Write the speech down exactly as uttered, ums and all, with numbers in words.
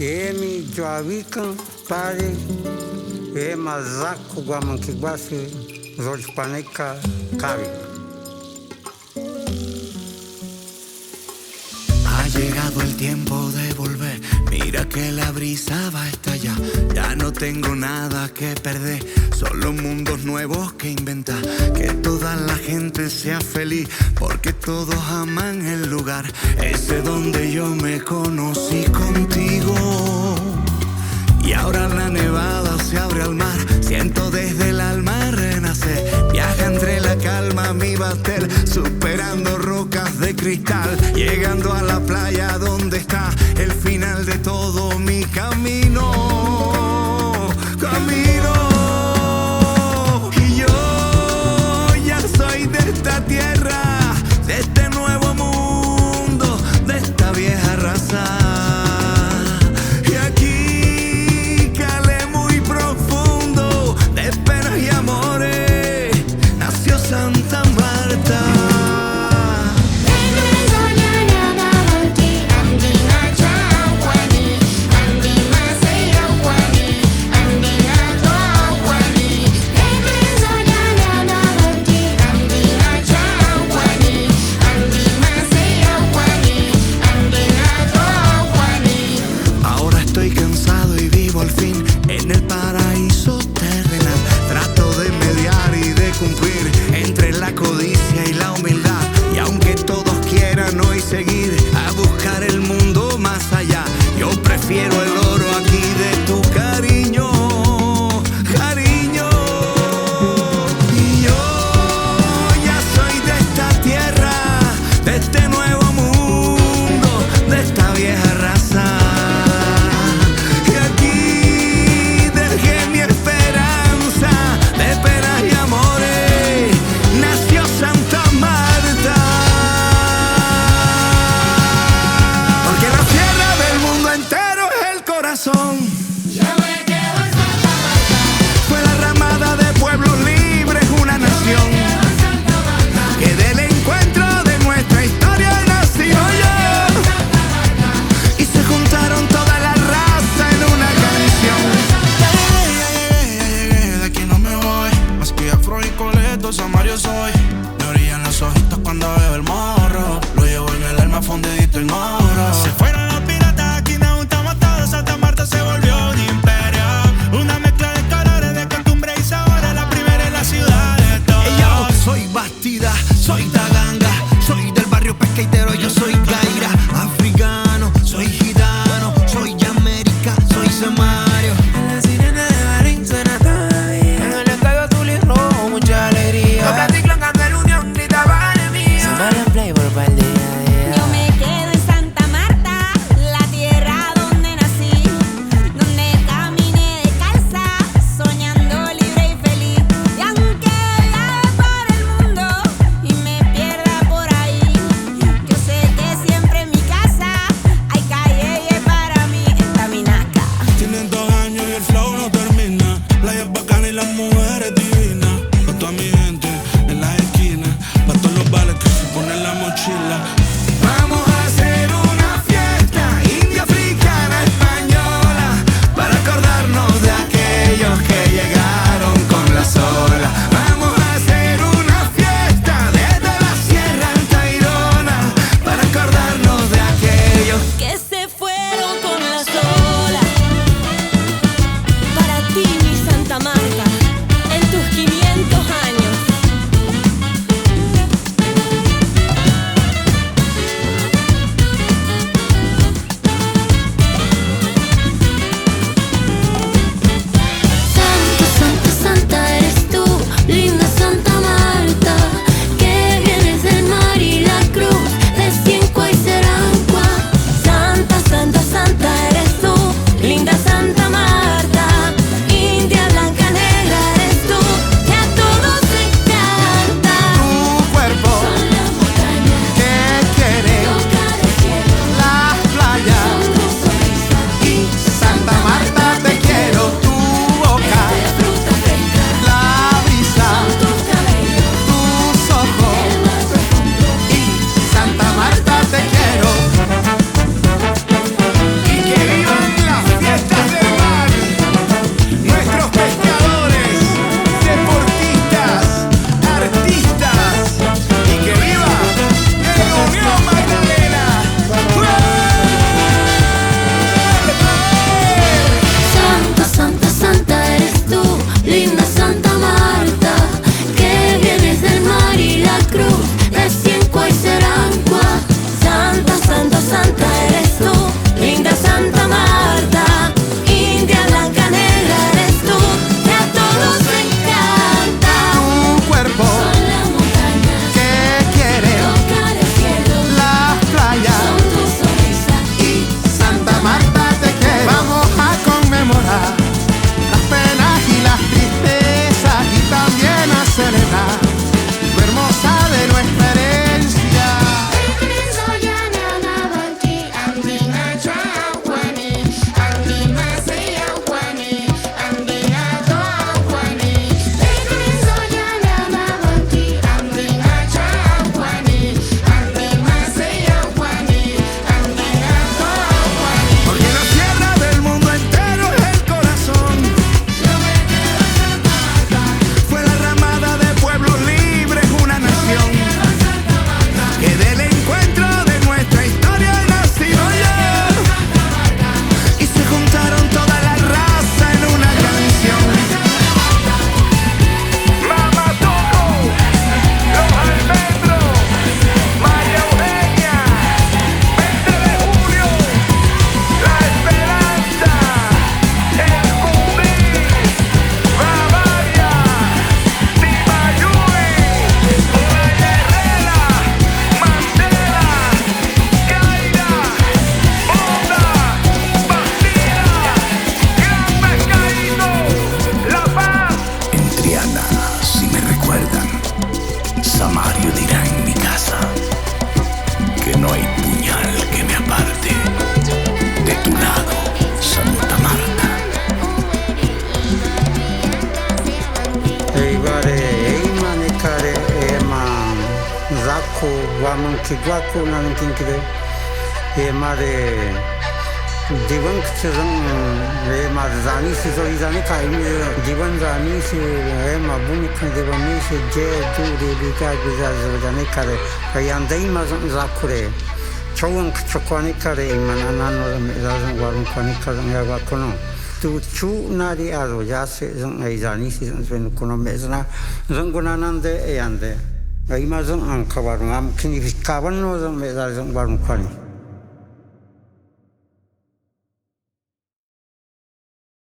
Emi Joavican, Pare, Ema Zaco, Guamanquiguace, Zolpaneca, Cavi. Ha llegado el tiempo de volver. Mira que la brisa va a estallar. Ya no tengo nada que perder, solo mundos nuevos que inventar. Que toda la gente sea feliz, porque todos aman el lugar ese donde yo me conocí contigo. Y ahora la nevada se abre al mar, siento desde el alma renacer. Viaja entre la calma mi batel, superando rocas de cristal, llegando a la playa donde está el final de todo mi camino. Camino. Y yo ya soy de esta tierra, de este nuevo mundo, de esta vieja raza. Santa Marta. Ahora estoy cansado y vivo al fin en el paraíso terrenal. Trato de mediar y de cumplir entre la codicia y la humildad. Y aunque todos quieran hoy seguir a buscar el mundo más allá, yo prefiero el oro aquí de tu cariño, cariño. Y yo ya soy de esta tierra, de este nuevo mundo, de esta vieja raza. Y aquí dejé mi esperanza de penas y amores. Nació Santa Marta, porque la tierra del mundo entero es el corazón. Yo me quedo en Santa Marta. Fue la ramada de pueblos libres, una nación que del encuentro de nuestra historia nació yo. Y se juntaron todas las razas en una canción. Ya llegué, ya llegué, de aquí no me voy. Más que afro y coleto, Samario soy. Me brillan los ojitos cuando veo el morro. Lo llevo en el alma fundidito el moro. Se fueron los piratas, aquí nos juntamos todos. Santa Marta se volvió un imperio. Una mezcla de colores, de costumbre y sabores. La primera en la ciudad de todos. Ey, yo soy Bastida, soy Taganga, soy del barrio pesqueitero, yo soy Gaira, africano, soy gitano, soy América, soy Samario. La sirena de Barín suena todavía. En el estadio azul y rojo, mucha alegría. Los platiclos cantando el unión, gritaban enemiga. Sumar en Playboy para el día a día. Yo me quedo en Santa Marta, la tierra donde nací, donde caminé descalza, soñando libre y feliz. Y aunque viaje por el mundo y me pierda zaku guaman kigwaku nanan kinkide e mare divan kchazang e mare zani si zori zani kaimi divan zani si e ma buni kan divan mi si je du de bika bizaz zani kare kayandai ma zakure chawang kchakwani kare mananano me zazang warun kwani kare ya wakono tu chu nari aro ya se zang ai zani si zang kono mezna zang gunanande e ande ai ma zang ang kawarun am kini kawan no zang me zazang warun kwani